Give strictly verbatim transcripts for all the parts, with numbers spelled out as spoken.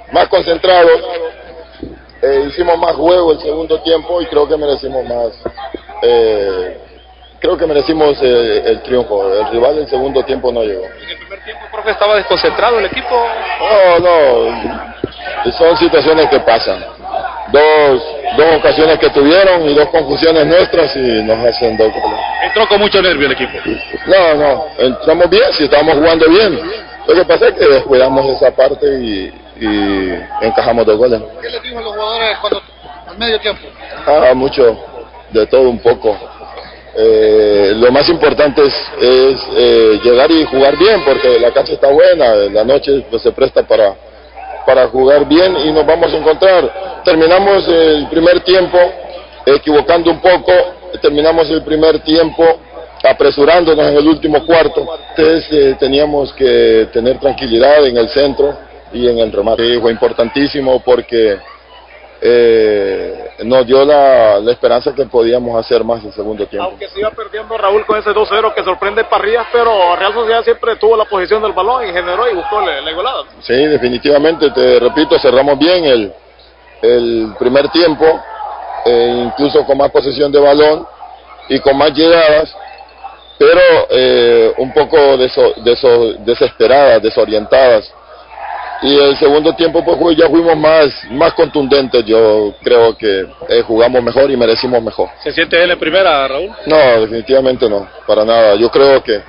más concentrados, eh, hicimos más juego el segundo tiempo y creo que merecimos más, eh, creo que merecimos eh, el triunfo. El rival del segundo tiempo no llegó. En el primer tiempo, profe, ¿estaba desconcentrado el equipo? No, no, son situaciones que pasan. Dos, dos ocasiones que tuvieron y dos confusiones nuestras y nos hacen dos goles. Entró con mucho nervio el equipo. No, no, entramos bien, si estábamos jugando bien. Lo que pasa es que descuidamos esa parte y, y encajamos dos goles. ¿Qué les dijo a los jugadores cuando al medio tiempo? Ah, mucho, de todo un poco. Eh, lo más importante es, es eh, llegar y jugar bien, porque la cancha está buena, la noche pues, se presta para, para jugar bien y nos vamos a encontrar. Terminamos el primer tiempo equivocando un poco, terminamos el primer tiempo apresurándonos en el último cuarto. Entonces eh, teníamos que tener tranquilidad en el centro y en el remate. Sí, fue importantísimo porque eh, nos dio la, la esperanza que podíamos hacer más el segundo tiempo. Aunque se iba perdiendo Raúl con ese dos cero que sorprende Parrillas, pero Real Sociedad siempre tuvo la posición del balón y generó y buscó la, la igualada. Sí, definitivamente, te repito, cerramos bien el, el primer tiempo, eh, incluso con más posesión de balón y con más llegadas, pero eh, un poco deso, deso, desesperadas, desorientadas. Y el segundo tiempo pues ya fuimos más, más contundentes. Yo creo que eh, jugamos mejor y merecimos mejor. ¿Se siente él en primera, Raúl? No, definitivamente no, para nada. Yo creo que eh,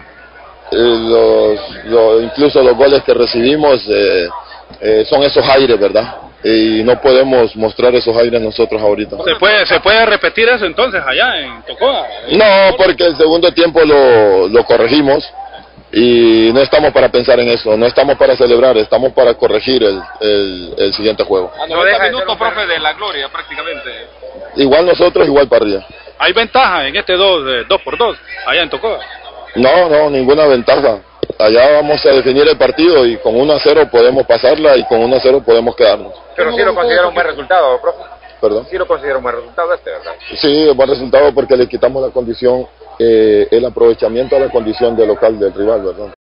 los, los, incluso los goles que recibimos eh, eh, son esos aires, ¿verdad? Y no podemos mostrar esos aires nosotros ahorita. ¿Se puede, se puede repetir eso entonces allá en Tocoa? No, porque el segundo tiempo lo, lo corregimos. Y no estamos para pensar en eso, no estamos para celebrar, estamos para corregir el, el, el siguiente juego. A noventa minutos, profe, de la gloria prácticamente. Igual nosotros, igual Parrilla. ¿Hay ventaja en este dos, eh, dos por dos allá en Tocoa? No, no, ninguna ventaja. Allá vamos a definir el partido y con uno a cero podemos pasarla y con uno a cero podemos quedarnos. Pero sí lo considera un buen resultado, profe. ¿Perdón? Sí lo considera un buen resultado este, ¿verdad? Sí, buen resultado porque le quitamos la condición, eh, el aprovechamiento a la condición de local del rival, ¿verdad?